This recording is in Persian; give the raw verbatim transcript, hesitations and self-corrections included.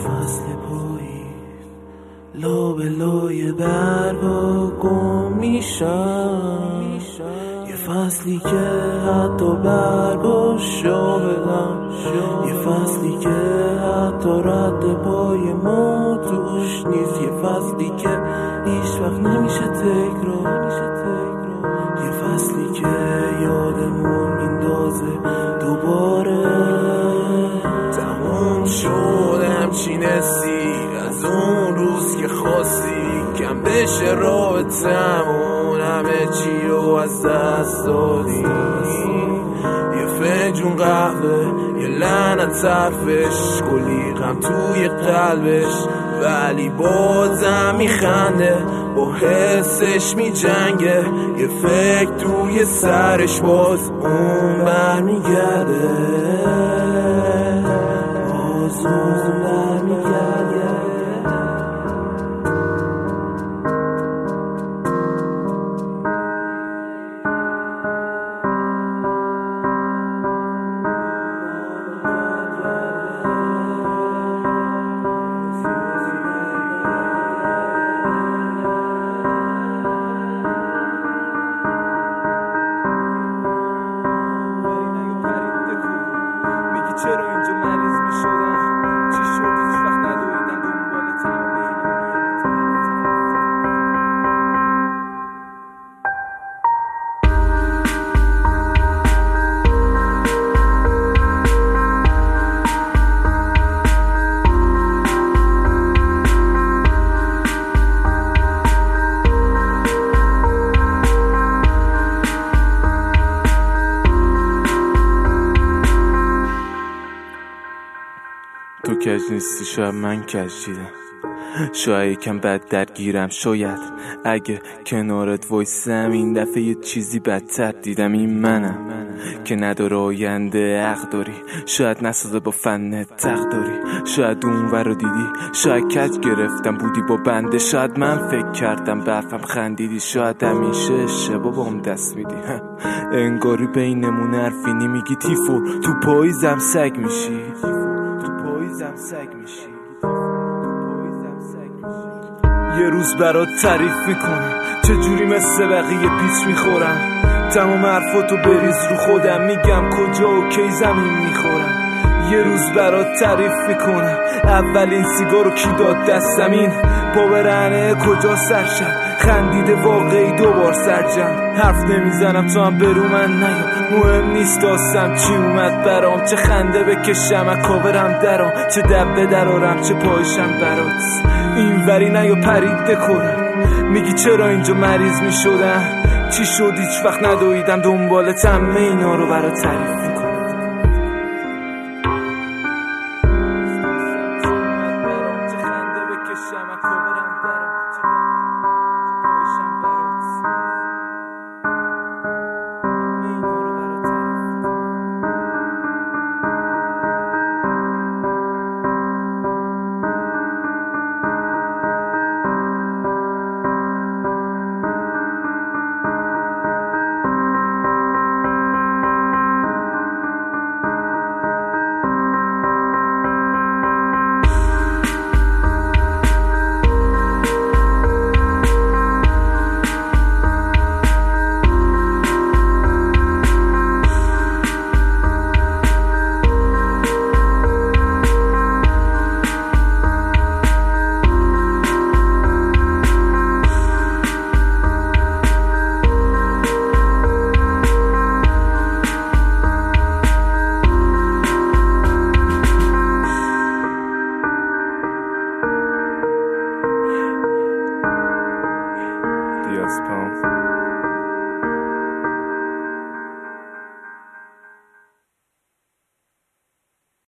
فصل پاییز لو به لوی برگ و گم میشم، یه فصلی که حتی برگ و شاهدم، یه فصلی که حتی رد پای ما توش نیست، یه فصلی که هیچ وقت نمیشه تکرار، یه فصلی که یادمون میندازه دوباره تموم شد همچین حسی از اون روز که خواستی کم بشه رابطمون، همه چی رو از دست دادی، یه فنجون قهوه یه لعنت حرفش کلی غم توی قلبش، ولی بازم میخنده با حسش میجنگه، یه فکر توی سرش باز اون برمیگرده، باز اون برمیگرده. چرا اینجا مریض می شدم؟ چی شد هیچ وقت ندویدم دنبال تمام تو کج نیستی، شاید من کج دیدم، شاید یکم بد درگیرم، شاید اگه کنارت وایسم این دفعه یه چیزی بدتر دیدم، این منم که نداره آینده حق داری، شاید نسازه با فنت تق داری، شاید اون ور رو دیدی، شاید کج گرفتم بودی با بنده، شاید من فکر کردم برفم خندیدی، شاید همیشه اشتباه بام دست میدی، انگاری بینمون حرفی نمیگی، تیفور تو پاییزم سگ میشی، پاییزم سگ میشی، پاییزم سگ میشی. یه روز برات تعریف میکنم چجوری مثل بقیه پیچ میخورم، تمام حرفاتو بریز رو خودم، میگم کجا و کی زمین میخورم. یه روز برات تعریف میکنم اولین سیگارو کی داد دستم، این پا برهنه کجا سرشم، خندیده واقعی دوبار سرجم، حرف نمیزنم تو هم برو من نیا، مهم نیست داستم چی اومد برام، چه خنده بکشم اکاورم درام، چه دبه درارم چه پایشم برات، این وری نیا پرید دکورم، میگی چرا اینجا مریض میشدم، چی شد هیچ وقت ندویدم دنبالت، همه اینا رو برات تعریف میکنم. Diaz Palm.